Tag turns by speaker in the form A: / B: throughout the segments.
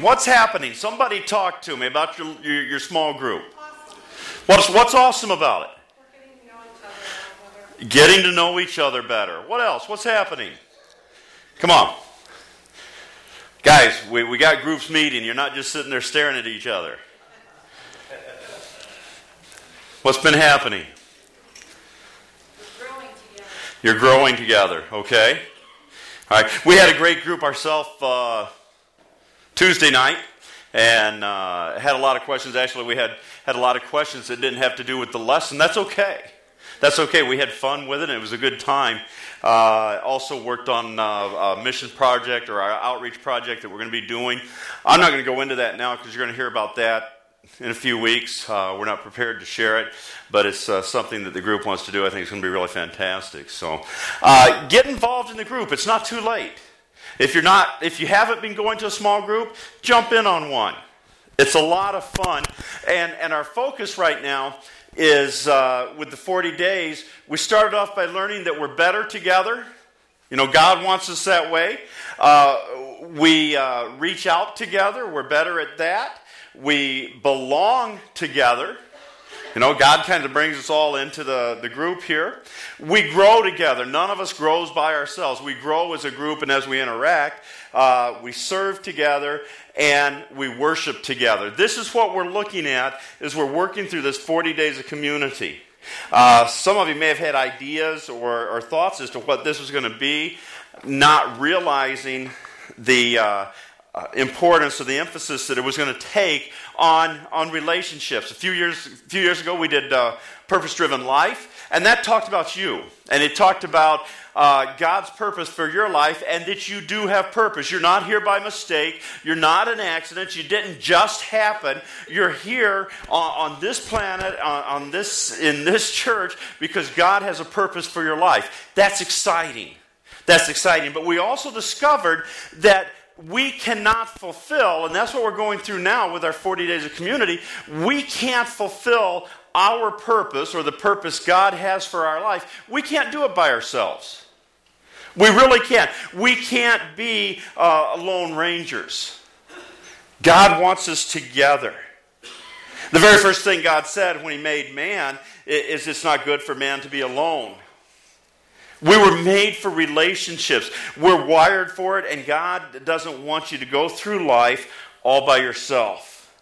A: What's happening? Somebody talk to me about your small group. What's awesome about it? Getting to know each other better. What else? What's happening? Come on. Guys, we got groups meeting. You're not just sitting there staring at each other. What's been happening? You're growing together, okay? All right. We had a great group ourselves Tuesday night, and had a lot of questions. Actually, we had a lot of questions that didn't have to do with the lesson. That's okay. That's okay. We had fun with it, and it was a good time. Also worked on a mission project or our outreach project that we're going to be doing. I'm not going to go into that now because you're going to hear about that in a few weeks. We're not prepared to share it, but it's something that the group wants to do. I think it's going to be really fantastic. So get involved in the group. It's not too late. If you haven't been going to a small group, jump in on one. It's a lot of fun. And our focus right now is with the 40 days, we started off by learning that we're better together. You know, God wants us that way. We reach out together. We're better at that. We belong together. You know, God kind of brings us all into the group here. We grow together. None of us grows by ourselves. We grow as a group and as we interact. We serve together and we worship together. This is what we're looking at as we're working through this 40 days of community. Some of you may have had ideas or thoughts as to what this was going to be, not realizing the importance or the emphasis that it was going to take on relationships. A few years ago, we did Purpose-Driven Life, and that talked about you. And it talked about God's purpose for your life and that you do have purpose. You're not here by mistake. You're not an accident. You didn't just happen. You're here on this planet, in this church, because God has a purpose for your life. That's exciting. That's exciting. But we also discovered that we cannot fulfill, and that's what we're going through now with our 40 days of community, we can't fulfill our purpose or the purpose God has for our life. We can't do it by ourselves. We really can't. We can't be lone rangers. God wants us together. The very first thing God said when He made man is it's not good for man to be alone. We were made for relationships. We're wired for it, and God doesn't want you to go through life all by yourself.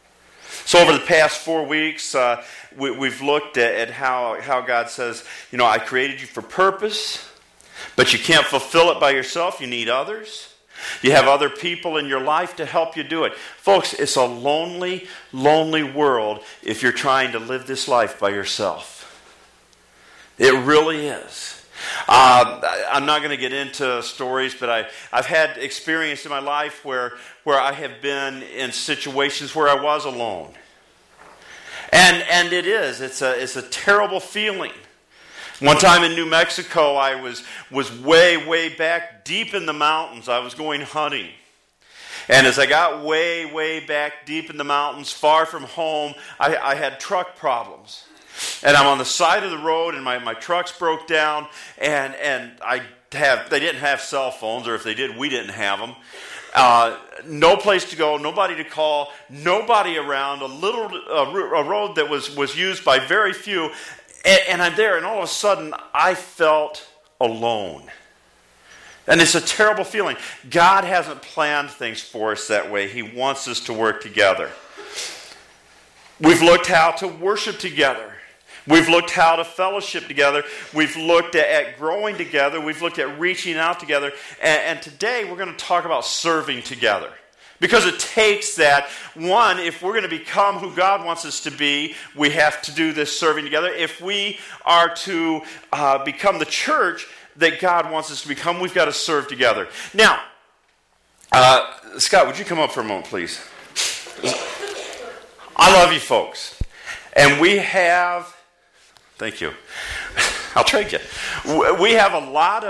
A: So over the past 4 weeks, we've looked at how God says, you know, I created you for purpose, but you can't fulfill it by yourself. You need others. You have other people in your life to help you do it. Folks, it's a lonely, lonely world if you're trying to live this life by yourself. It really is. I'm not going to get into stories, but I've had experience in my life where I have been in situations where I was alone. And it's a terrible feeling. One time in New Mexico, I was way back deep in the mountains. I was going hunting. And as I got way back deep in the mountains, far from home, I had truck problems. And I'm on the side of the road, and my trucks broke down, and they didn't have cell phones, or if they did, we didn't have them. No place to go, nobody to call, nobody around, a road that was used by very few, and I'm there, and all of a sudden, I felt alone. And it's a terrible feeling. God hasn't planned things for us that way. He wants us to work together. We've looked how to worship together. We've looked how to fellowship together. We've looked at growing together. We've looked at reaching out together. And today we're going to talk about serving together. Because it takes that. One, if we're going to become who God wants us to be, we have to do this serving together. If we are to become the church that God wants us to become, we've got to serve together. Now, Scott, would you come up for a moment, please? I love you folks. And we have... Thank you. I'll trade you. We have a lot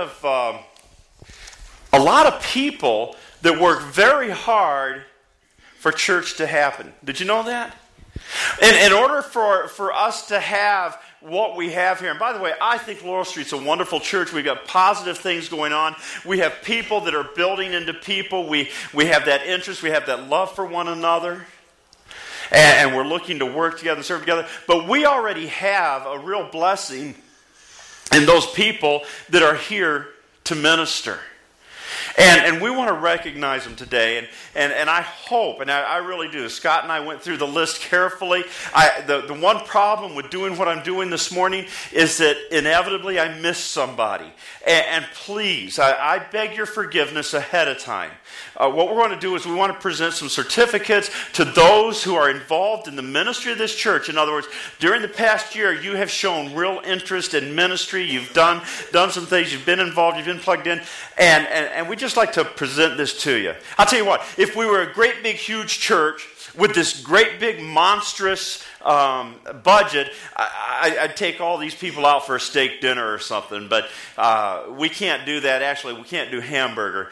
A: of people that work very hard for church to happen. Did you know that? In order for us to have what we have here. And by the way, I think Laurel Street's a wonderful church. We've got positive things going on. We have people that are building into people. We have that interest. We have that love for one another. And we're looking to work together and serve together. But we already have a real blessing in those people that are here to minister. And we want to recognize them today. And I hope, and I really do. Scott and I went through the list carefully. The one problem with doing what I'm doing this morning is that inevitably I miss somebody. And please, I beg your forgiveness ahead of time. What we're going to do is we want to present some certificates to those who are involved in the ministry of this church. In other words, during the past year, you have shown real interest in ministry. You've done some things. You've been involved. You've been plugged in. And we just like to present this to you. I'll tell you what, if we were a great big huge church with this great big monstrous budget, I'd take all these people out for a steak dinner or something, but we can't do that. Actually, we can't do hamburger.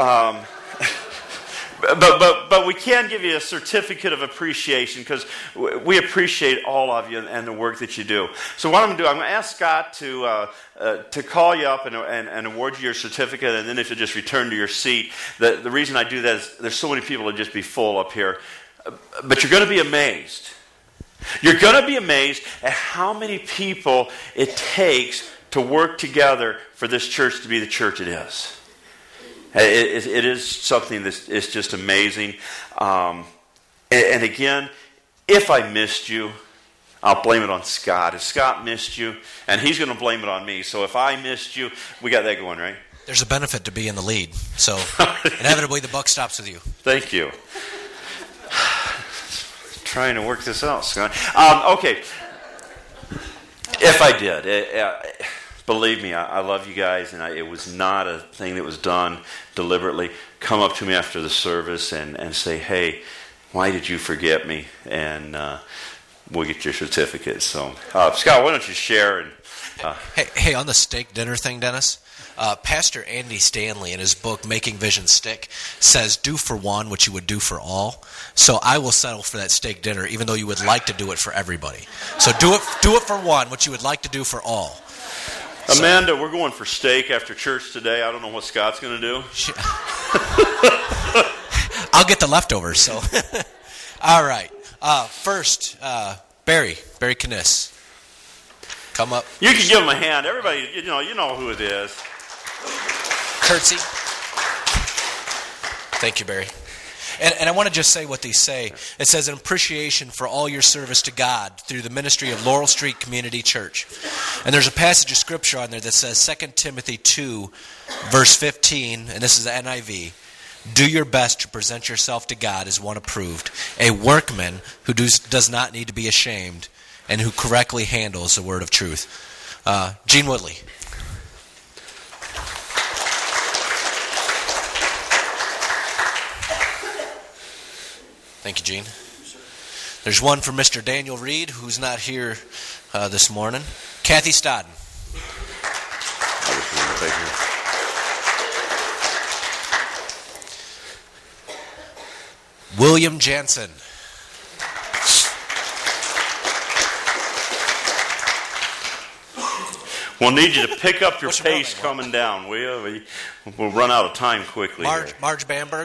A: But we can give you a certificate of appreciation because we appreciate all of you and the work that you do. So what I'm going to do, I'm going to ask Scott to call you up and award you your certificate, and then if you just return to your seat. The reason I do that is there's so many people that just be full up here. But you're going to be amazed. You're going to be amazed at how many people it takes to work together for this church to be the church it is. It is something that is just amazing. And again, if I missed you, I'll blame it on Scott. If Scott missed you, and he's going to blame it on me. So if I missed you, we got that going, right?
B: There's a benefit to be in the lead. So inevitably the buck stops with you.
A: Thank you. Trying to work this out, Scott. Okay. If I did, believe me, I love you guys, and it was not a thing that was done deliberately. Come up to me after the service and say, hey, why did you forget me? And we'll get your certificate. So, Scott, why don't you share? And
B: Hey, on the steak dinner thing, Dennis, Pastor Andy Stanley in his book, Making Vision Stick, says, do for one what you would do for all. So I will settle for that steak dinner, even though you would like to do it for everybody. So do it for one what you would like to do for all.
A: Amanda, we're going for steak after church today. I don't know what Scott's going to do.
B: I'll get the leftovers. So, all right. First, Barry Kniss. Come up.
A: You can give him a hand. Everybody, you know who it is.
B: Curtsy. Thank you, Barry. And I want to just say what these say. It says, an appreciation for all your service to God through the ministry of Laurel Street Community Church. And there's a passage of Scripture on there that says 2 Timothy 2, verse 15, and this is the NIV, do your best to present yourself to God as one approved, a workman who does not need to be ashamed, and who correctly handles the word of truth. Gene Woodley. Thank you, Gene. There's one for Mr. Daniel Reed, who's not here this morning. Kathy Stodden. William Jansen.
A: We'll need you to pick up your pace coming down, will you? We'll run out of time quickly.
B: Marge Bamberg.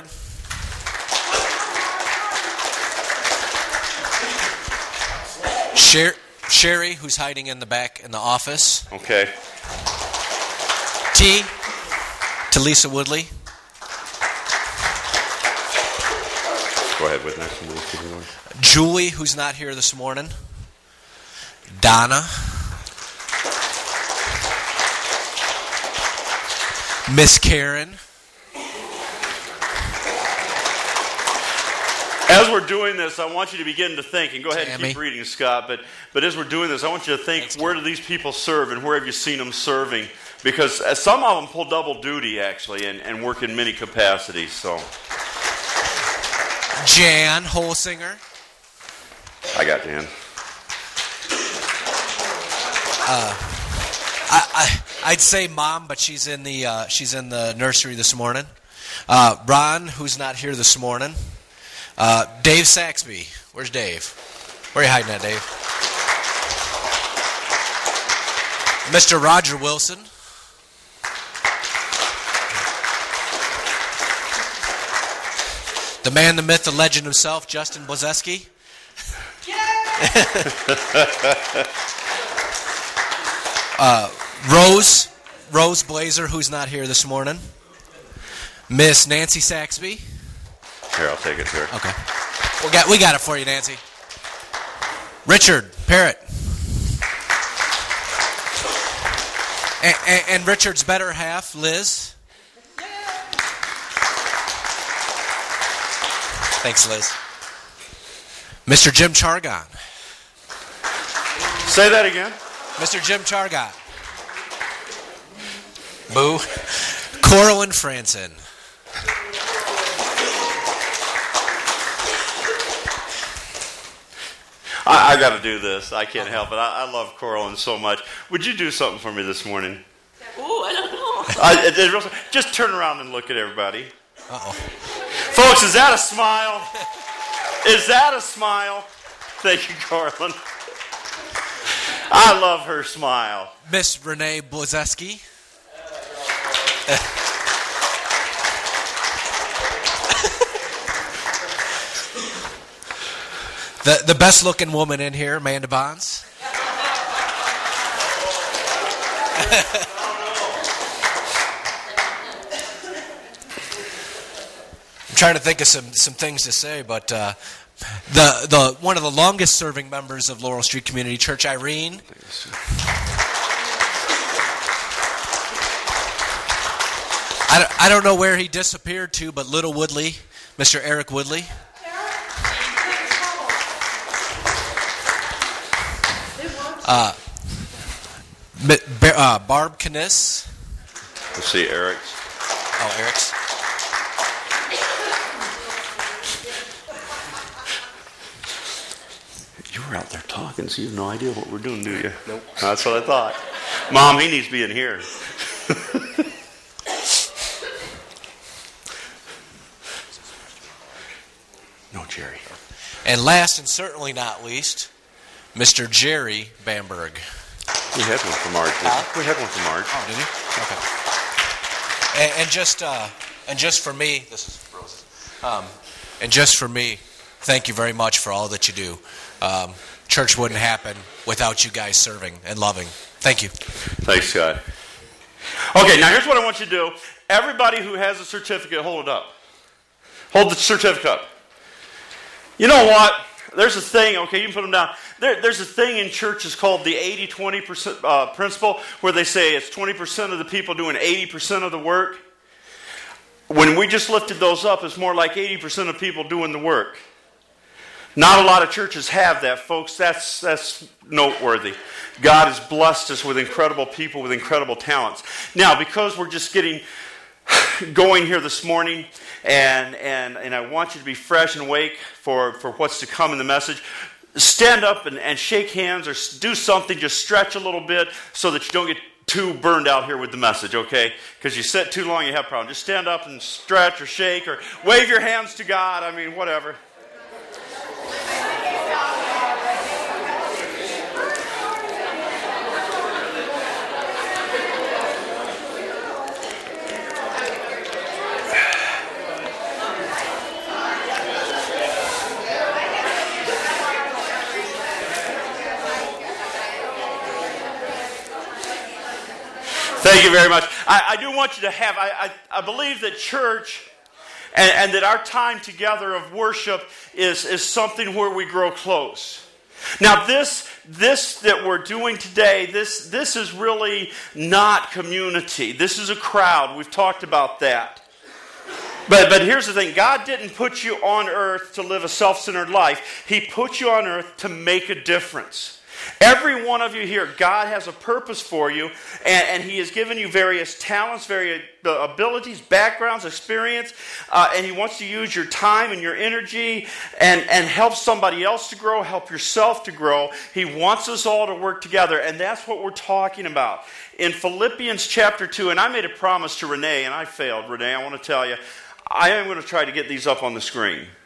B: Sherry, who's hiding in the back in the office.
A: Okay.
B: To Lisa Woodley.
A: Go ahead with next one.
B: Julie, who's not here this morning. Donna. Miss Karen.
A: As we're doing this, I want you to begin to think, and go ahead and
B: Tammy.
A: keep reading, Scott, but as we're doing this, I want you to think,
B: Thanks,
A: where do these people serve and where have you seen them serving? Because some of them pull double duty, actually, and work in many capacities. So,
B: Jan Holsinger.
A: I got Jan.
B: I'd say Mom, but she's in the nursery this morning. Ron, who's not here this morning. Dave Saxby. Where's Dave? Where are you hiding at, Dave? Mr. Roger Wilson. The man, the myth, the legend himself, Justin Blazeski. Rose Blazer, who's not here this morning. Miss Nancy Saxby.
A: Here, I'll take it here.
B: Okay. We got it for you, Nancy. Richard Parrott. And Richard's better half, Liz. Thanks, Liz. Mr. Jim Chargon.
A: Say that again.
B: Mr. Jim Chargon. Boo. Coralyn Franson.
A: I got to do this. I can't help it. I love Coralyn so much. Would you do something for me this morning?
C: Ooh, I don't know.
A: Just turn around and look at everybody.
B: Uh-oh.
A: Folks, is that a smile? Is that a smile? Thank you, Coralyn. I love her smile.
B: Miss Renee Blazeski. The best looking woman in here, Amanda Bonds. I'm trying to think of some things to say, but the one of the longest serving members of Laurel Street Community Church, Irene. I don't know where he disappeared to, but Little Woodley, Mr. Eric Woodley. Barb Kniss.
A: Let's see, Eric's.
B: Oh, Eric's.
A: You were out there talking, so you have no idea what we're doing, do you?
B: Nope.
A: That's what I thought. Mom, he needs to be in here. No, Jerry.
B: And last and certainly not least, Mr. Jerry Bamberg.
A: We had one for Marge. We had one for Marge.
B: Oh, did you? Okay. And just for me, this is frozen. And just for me, thank you very much for all that you do. Church wouldn't happen without you guys serving and loving. Thank you.
A: Thanks, Scott. Okay, now here's what I want you to do. Everybody who has a certificate, hold it up. Hold the certificate up. You know what? There's a thing, okay, you can put them down. There's a thing in churches called the 80-20% principle, where they say it's 20% of the people doing 80% of the work. When we just lifted those up, it's more like 80% of people doing the work. Not a lot of churches have that, folks. That's noteworthy. God has blessed us with incredible people, with incredible talents. Now, because we're just getting going here this morning, and I want you to be fresh and awake for what's to come in the message, stand up and shake hands or do something, just stretch a little bit so that you don't get too burned out here with the message, okay? Because you sit too long, you have problems. Just stand up and stretch or shake or wave your hands to God. I mean, whatever. Thank you very much. I do want you to have, I believe that church and that our time together of worship is something where we grow close. Now this that we're doing today, this is really not community. This is a crowd. We've talked about that. But here's the thing. God didn't put you on earth to live a self-centered life. He put you on earth to make a difference. Every one of you here, God has a purpose for you, and He has given you various talents, various abilities, backgrounds, experience, and He wants to use your time and your energy and help somebody else to grow, help yourself to grow. He wants us all to work together, and that's what we're talking about. In Philippians chapter 2, and I made a promise to Renee, and I failed. Renee, I want to tell you, I am going to try to get these up on the screen.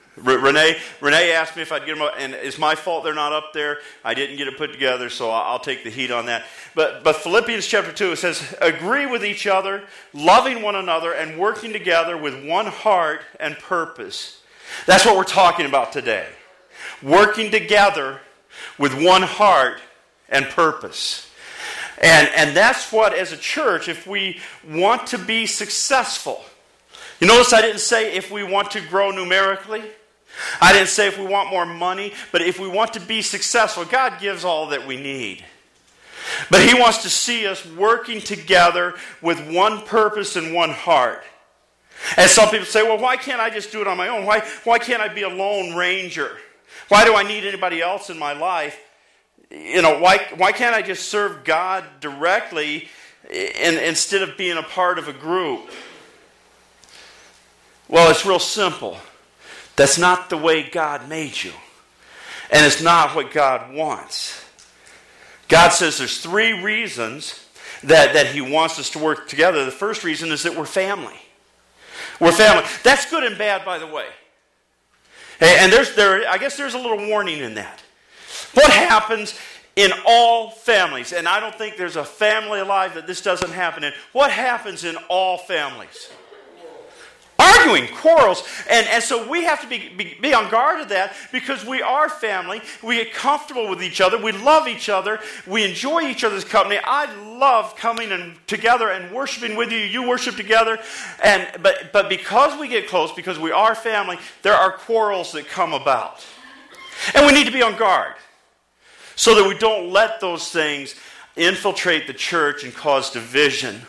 A: Renee asked me if I'd get them up, and it's my fault they're not up there. I didn't get it put together, so I'll take the heat on that. But Philippians chapter 2, it says, agree with each other, loving one another, and working together with one heart and purpose. That's what we're talking about today. Working together with one heart and purpose. And that's what, as a church, if we want to be successful. You notice I didn't say if we want to grow numerically. I didn't say if we want more money. But if we want to be successful, God gives all that we need. But He wants to see us working together with one purpose and one heart. And some people say, well, why can't I just do it on my own? Why can't I be a lone ranger? Why do I need anybody else in my life? You know, why can't I just serve God directly instead of being a part of a group? Well, it's real simple. That's not the way God made you. And it's not what God wants. God says there's 3 reasons that He wants us to work together. The first reason is that we're family. We're family. That's good and bad, by the way. And I guess there's a little warning in that. What happens in all families? And I don't think there's a family alive that this doesn't happen in. What happens in all families? Arguing, quarrels. And so we have to be on guard of that because we are family. We get comfortable with each other. We love each other. We enjoy each other's company. I love coming together and worshiping with you. You worship together. But because we get close, because we are family, there are quarrels that come about. And we need to be on guard so that we don't let those things infiltrate the church and cause division.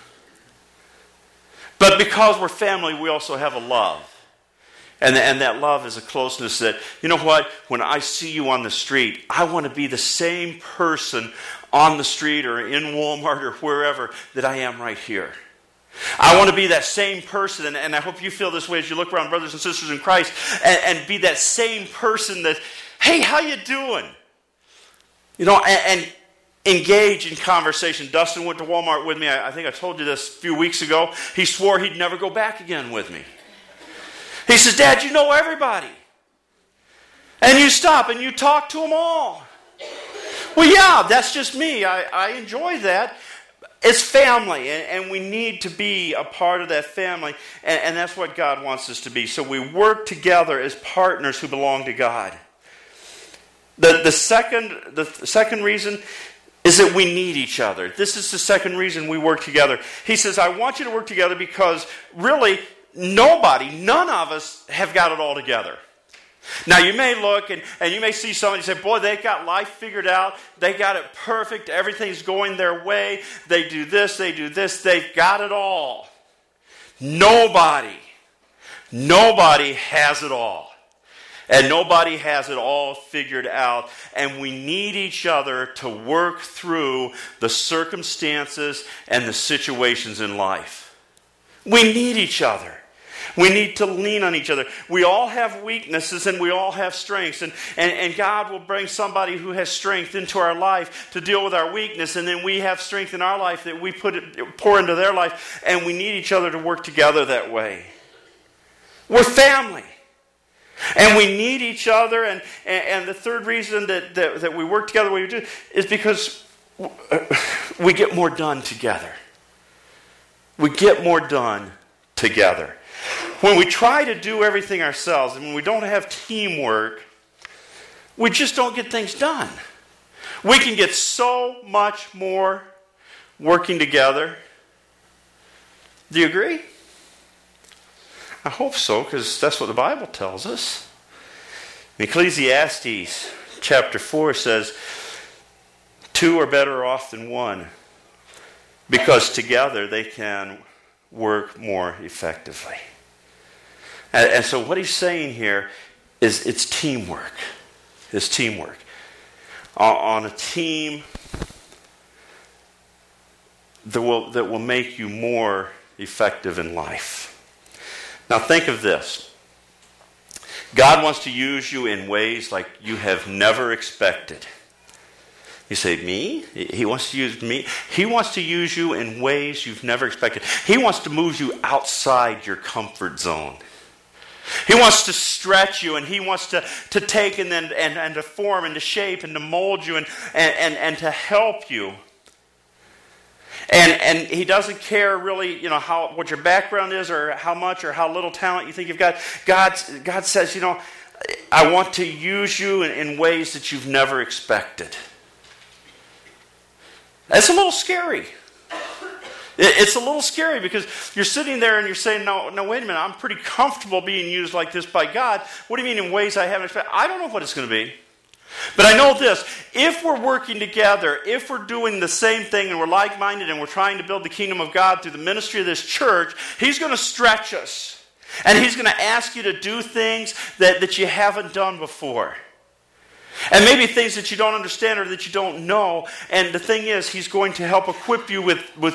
A: But because we're family, we also have a love. And that love is a closeness that, you know what? When I see you on the street, I want to be the same person on the street or in Walmart or wherever that I am right here. I want to be that same person, and I hope you feel this way as you look around, brothers and sisters in Christ, and be that same person that, hey, how you doing? You know, and engage in conversation. Dustin went to Walmart with me. I think I told you this a few weeks ago. He swore he'd never go back again with me. He says, Dad, you know everybody. And you stop and you talk to them all. Well, yeah, that's just me. I enjoy that. It's family, and we need to be a part of that family, and that's what God wants us to be. So we work together as partners who belong to God. The second reason is that we need each other. This is the second reason we work together. He says, I want you to work together because really none of us have got it all together. Now you may look and you may see somebody say, boy, they've got life figured out. They got it perfect. Everything's going their way. They do this. They've got it all. Nobody has it all. And nobody has it all figured out. And we need each other to work through the circumstances and the situations in life. We need each other. We need to lean on each other. We all have weaknesses and we all have strengths. And God will bring somebody who has strength into our life to deal with our weakness. And then we have strength in our life that we pour into their life. And we need each other to work together that way. We're family. And we need each other. And the third reason that we work together the way we do is because we get more done together. We get more done together. When we try to do everything ourselves and when we don't have teamwork, we just don't get things done. We can get so much more working together. Do you agree? I hope so, because that's what the Bible tells us. Ecclesiastes chapter 4 says, 2 are better off than one, because together they can work more effectively. And so what he's saying here is it's teamwork. It's teamwork. On a team that will make you more effective in life. Now think of this. God wants to use you in ways like you have never expected. You say, me? He wants to use me? He wants to use you in ways you've never expected. He wants to move you outside your comfort zone. He wants to stretch you, and He wants to take and then and to form and to shape and to mold you and to help you. And He doesn't care really, what your background is or how much or how little talent you think you've got. God says, I want to use you in ways that you've never expected. That's a little scary. It's a little scary because you're sitting there and you're saying, no, wait a minute, I'm pretty comfortable being used like this by God. What do you mean in ways I haven't expected? I don't know what it's going to be. But I know this, if we're working together, if we're doing the same thing and we're like-minded and we're trying to build the kingdom of God through the ministry of this church, He's going to stretch us. And He's going to ask you to do things that you haven't done before. And maybe things that you don't understand or that you don't know. And the thing is, He's going to help equip you with